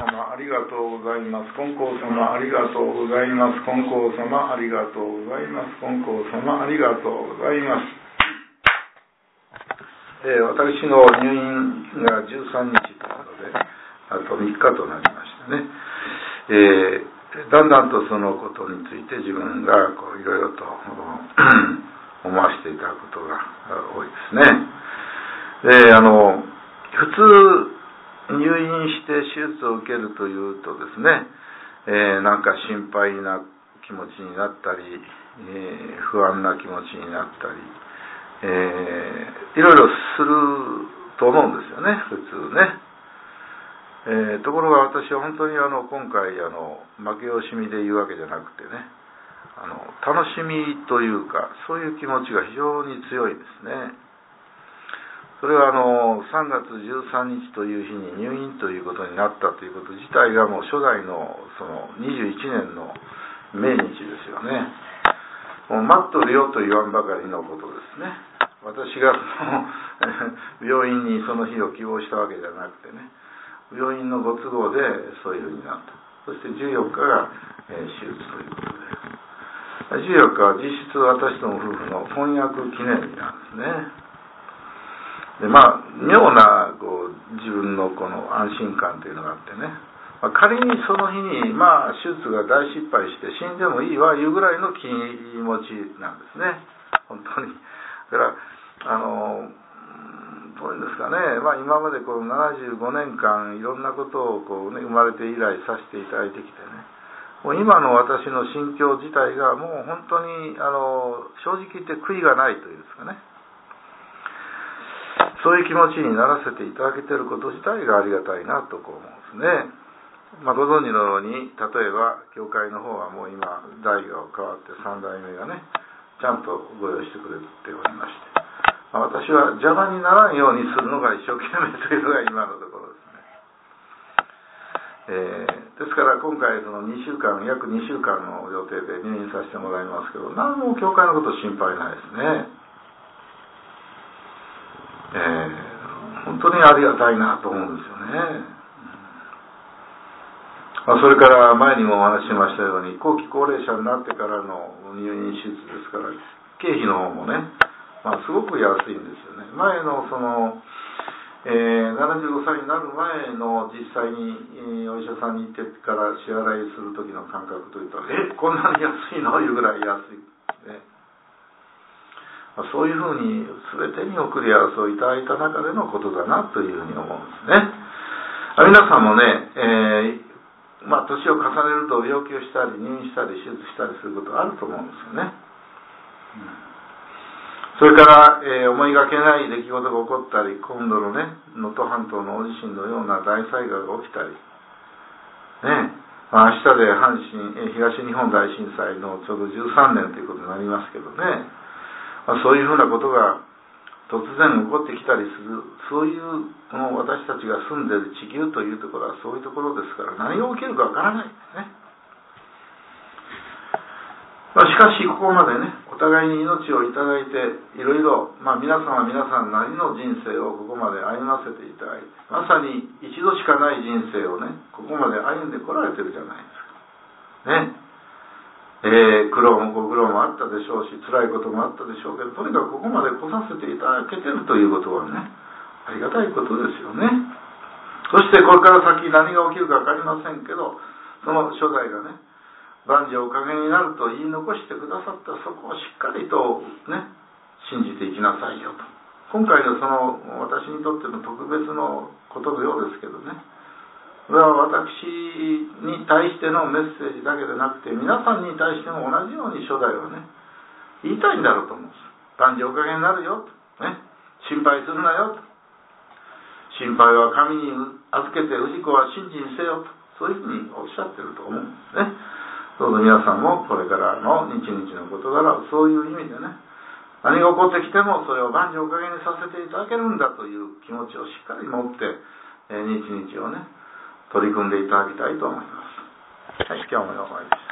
様ありがとうございます。金光様ありがとうございます。金光様ありがとうございます。金光様ありがとうございます。私の入院が13日というので、あと3日となりましたね。だんだんとそのことについて自分がいろいろと思わせていただくことが多いですね。普通入院して手術を受けるというとですね、なんか心配な気持ちになったり、不安な気持ちになったり、いろいろすると思うんですよね、普通ね。ところが私は本当に今回負け惜しみで言うわけじゃなくてね、楽しみというかそういう気持ちが非常に強いですね。それは3月13日という日に入院ということになったということ自体がもう初代のその21年の命日ですよね。もう待っとるよと言わんばかりのことですね。私が病院にその日を希望したわけじゃなくてね、病院のご都合でそういうふうになった。そして14日が、手術ということで、14日は実質私との夫婦の婚約記念日なんですね。で妙な自分のこの安心感というのがあってね、仮にその日に手術が大失敗して死んでもいいわいうぐらいの気持ちなんですね、本当に。だからどういうんですかね、今までこの75年間いろんなことを生まれて以来させていただいてきてね、もう今の私の心境自体がもう本当に正直言って悔いがないというんですかね、そういう気持ちにならせていただけていること自体がありがたいなと思うんですね。ご存知のように、例えば教会の方はもう今代が変わって3代目がねちゃんとご用意してくれておりまして、私は邪魔にならんようにするのが一生懸命というのが今のところですね。ですから今回その約2週間の予定で入院させてもらいますけど、何も教会のこと心配ないですね。本当にありがたいなと思うんですよね。それから前にもお話ししましたように、後期高齢者になってからの入院手術ですから、経費の方もね、すごく安いんですよね。前のその、75歳になる前の実際に、お医者さんに行ってから支払いする時の感覚といったら、こんなに安いのいうぐらい安いですね。そういうふうに全てに送り合わせをいただいた中でのことだなというふうに思うんですね。皆さんもね、年を重ねると病気をしたり入院したり手術したりすることがあると思うんですよね。それから、思いがけない出来事が起こったり、今度のね能登半島の大地震のような大災害が起きたりね、明日で東日本大震災のちょうど13年ということになりますけどね、そういうふうなことが突然起こってきたりする、そういうこの私たちが住んでいる地球というところはそういうところですから、何が起きるかわからないですね。しかしここまでね、お互いに命をいただいて、いろいろ皆さんは皆さんなりの人生をここまで歩ませていただいて、まさに一度しかない人生をね、ここまで歩んでこられてるじゃないですかね。苦労もご苦労もあったでしょうし、辛いこともあったでしょうけど、とにかくここまで来させていただけてるということはね、ありがたいことですよね。そしてこれから先何が起きるか分かりませんけど、その初代がね、万事おかげになると言い残してくださったそこをしっかりとね、信じていきなさいよと。今回のその私にとっての特別のことのようですけどね、これは私に対してのメッセージだけでなくて、皆さんに対しても同じように初代はね、言いたいんだろうと思うんです。万事おかげになるよと、ね、心配するなよと、心配は神に預けて氏子は信心せよと、そういうふうにおっしゃってると思うんですね。どうぞ皆さんもこれからの日々の事柄をそういう意味でね、何が起こってきてもそれを万事おかげにさせていただけるんだという気持ちをしっかり持って、日々をね取り組んでいただきたいと思います。はい、今日もお会いです。